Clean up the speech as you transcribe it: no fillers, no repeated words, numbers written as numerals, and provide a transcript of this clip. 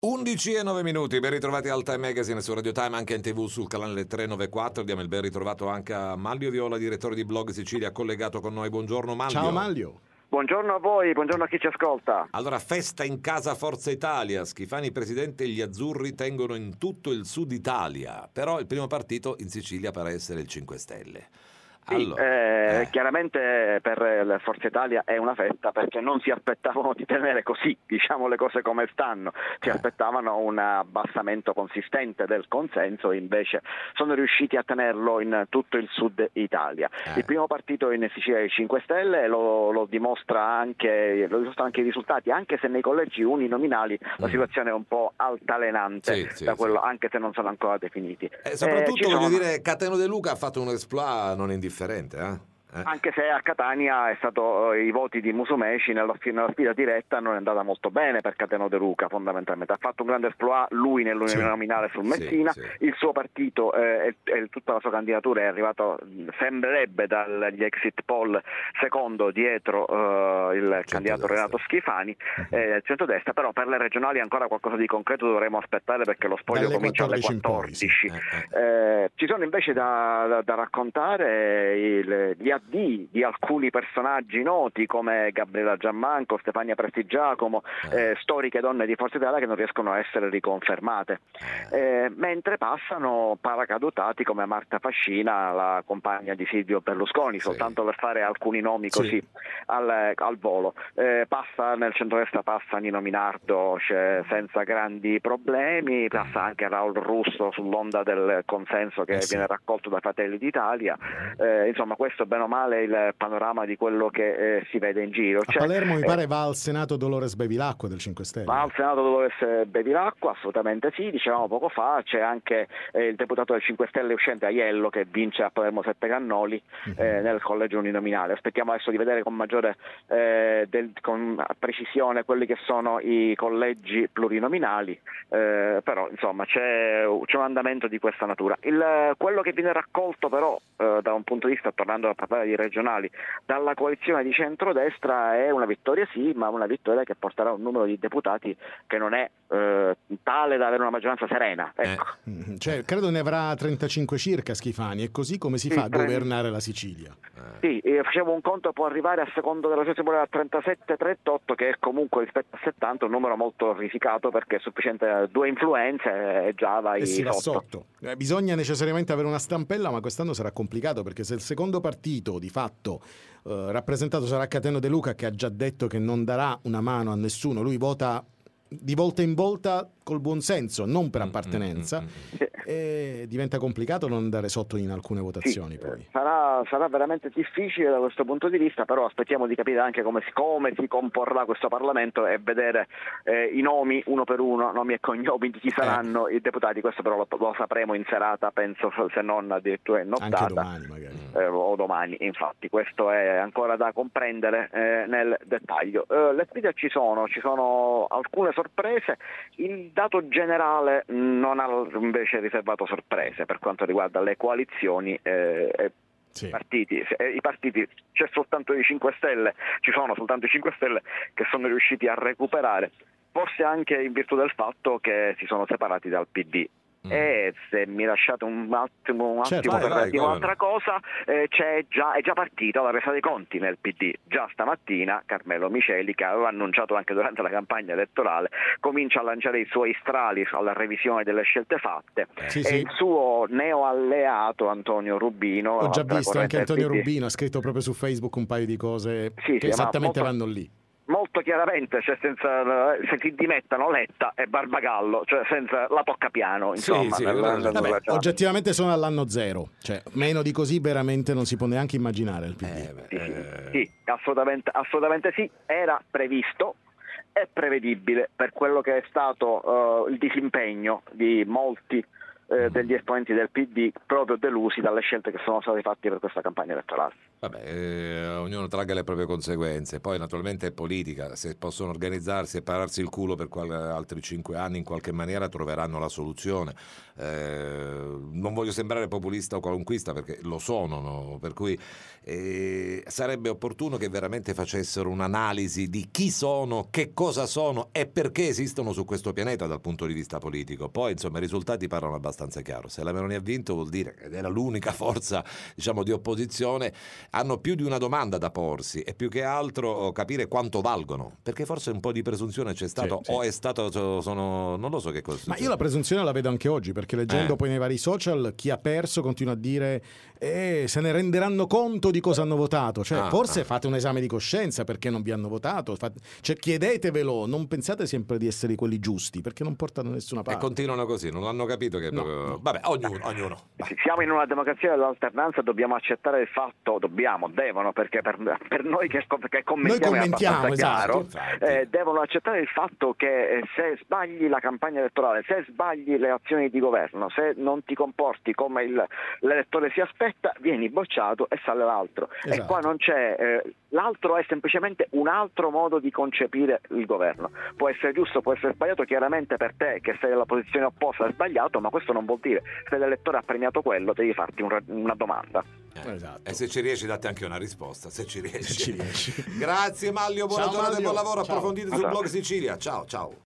11:09, ben ritrovati al Time Magazine su Radio Time, anche in TV sul canale 394. Diamo il ben ritrovato anche a Manlio Viola, direttore di Blog Sicilia, collegato con noi. Buongiorno Manlio. Ciao Manlio. Buongiorno a voi, buongiorno a chi ci ascolta. Allora, festa in casa Forza Italia, Schifani presidente e gli azzurri tengono in tutto il sud Italia, però il primo partito in Sicilia pare essere il 5 Stelle. Allora, chiaramente per Forza Italia è una festa perché non si aspettavano di tenere così, diciamo le cose come stanno, si aspettavano un abbassamento consistente del consenso, invece sono riusciti a tenerlo in tutto il sud Italia. Il primo partito in Sicilia è il 5 Stelle, lo dimostra anche i risultati, anche se nei collegi uninominali la situazione è un po' altalenante, anche se non sono ancora definiti. Soprattutto voglio dire, Cateno De Luca ha fatto un exploit non indifferente. Anche se a Catania è stato i voti di Musumeci nella sfida diretta non è andata molto bene per Cateno De Luca, fondamentalmente ha fatto un grande exploit lui nell'uninominale sul Messina, il suo partito e tutta la sua candidatura è arrivato, sembrerebbe dagli exit poll, secondo dietro il candidato Renato Schifani del centrodestra, però per le regionali ancora qualcosa di concreto dovremo aspettare perché lo spoglio comincia alle 14. Ci sono invece da raccontare gli addii di alcuni personaggi noti come Gabriela Giammanco, Stefania Prestigiacomo, storiche donne di Forza Italia che non riescono a essere riconfermate, mentre passano paracadutati come Marta Fascina, la compagna di Silvio Berlusconi, soltanto per fare alcuni nomi così al volo. Passa nel centrodestra, passa Nino Minardo senza grandi problemi, passa anche Raul Russo sull'onda del consenso che viene raccolto da Fratelli d'Italia. Insomma, questo bene o male è il panorama di quello che si vede in giro. A Palermo mi pare va al Senato Dolores Bevilacqua del 5 Stelle. Va al Senato Dolores Bevilacqua, assolutamente sì, dicevamo poco fa, c'è anche il deputato del 5 Stelle uscente Aiello che vince a Palermo Seppe Cannoli nel collegio uninominale. Aspettiamo adesso di vedere con maggiore con precisione quelli che sono i collegi plurinominali, però insomma c'è un andamento di questa natura. Quello che viene raccolto però da un punto di vista, tornando a parlare di regionali, dalla coalizione di centrodestra è una vittoria sì, ma una vittoria che porterà un numero di deputati che non è tale da avere una maggioranza serena. Ecco. Cioè, credo ne avrà 35 circa Schifani, è così come si fa a governare la Sicilia? Sì, facevo un conto, può arrivare a secondo della società a 37-38, che è comunque rispetto a 70 un numero molto risicato perché è sufficiente 2 influenze e già vai sotto. Bisogna necessariamente avere una stampella, ma quest'anno sarà complicato perché se il secondo partito di fatto rappresentato sarà Cateno De Luca, che ha già detto che non darà una mano a nessuno, lui vota di volta in volta col buonsenso, non per appartenenza, e diventa complicato non andare sotto in alcune votazioni. Poi sarà veramente difficile da questo punto di vista, però aspettiamo di capire anche come si comporrà questo Parlamento e vedere i nomi uno per uno, nomi e cognomi di chi saranno i deputati. Questo però lo sapremo in serata, penso, se non addirittura in nottata, anche domani magari o domani. Infatti questo è ancora da comprendere nel dettaglio. Le sfide ci sono alcune sorprese. Il dato generale non ha invece riservato sorprese per quanto riguarda le coalizioni i partiti, c'è soltanto i 5 Stelle, ci sono soltanto i 5 Stelle che sono riusciti a recuperare, forse anche in virtù del fatto che si sono separati dal PD. E se mi lasciate un attimo per dire un'altra cosa, è già partita la resa dei conti nel PD. Già stamattina Carmelo Miceli, che aveva annunciato anche durante la campagna elettorale, comincia a lanciare i suoi strali alla revisione delle scelte fatte il suo neoalleato Antonio Rubino. Ho già visto anche Antonio Rubino ha scritto proprio su Facebook un paio di cose che esattamente vanno lì. Molto chiaramente, cioè se si dimettano Letta e Barbagallo, cioè senza la Toccapiano, insomma. Oggettivamente sono all'anno zero, cioè meno di così veramente non si può neanche immaginare il PD. Sì, assolutamente sì, era previsto, è prevedibile per quello che è stato il disimpegno di molti degli esponenti del PD proprio delusi dalle scelte che sono state fatte per questa campagna elettorale. Vabbè, ognuno tragga le proprie conseguenze, poi naturalmente è politica, se possono organizzarsi e pararsi il culo per altri 5 anni in qualche maniera troveranno la soluzione. Non voglio sembrare populista o qualunquista perché lo sono, no? Per cui sarebbe opportuno che veramente facessero un'analisi di chi sono, che cosa sono e perché esistono su questo pianeta dal punto di vista politico. Poi insomma i risultati parlano abbastanza chiaro. Se la Meloni ha vinto vuol dire che era l'unica forza, diciamo, di opposizione. Hanno più di una domanda da porsi e più che altro capire quanto valgono, perché forse un po' di presunzione c'è stato, sì. o è stato, non lo so che cosa. Ma io la presunzione la vedo anche oggi, perché leggendo poi nei vari social chi ha perso continua a dire se ne renderanno conto di cosa hanno votato, cioè forse fate un esame di coscienza perché non vi hanno votato, cioè chiedetevelo, non pensate sempre di essere quelli giusti perché non portano da nessuna parte. E continuano così, non hanno capito che no. Vabbè, ognuno. Siamo in una democrazia dell'alternanza, dobbiamo accettare il fatto, devono, perché per noi che commentiamo è abbastanza chiaro, devono accettare il fatto che se sbagli la campagna elettorale, se sbagli le azioni di governo, se non ti comporti come l'elettore si aspetta, vieni bocciato e sale l'altro. Esatto. E qua non c'è, l'altro è semplicemente un altro modo di concepire il governo. Può essere giusto, può essere sbagliato, chiaramente per te che sei nella posizione opposta è sbagliato, ma questo non vuol dire se l'elettore ha premiato quello devi farti una domanda. Esatto. E se ci riesci date anche una risposta, se ci riesci. Se ci riesci. Grazie Maglio, buona giornata e buon lavoro. Ciao. Approfondite sul blog Sicilia. Ciao.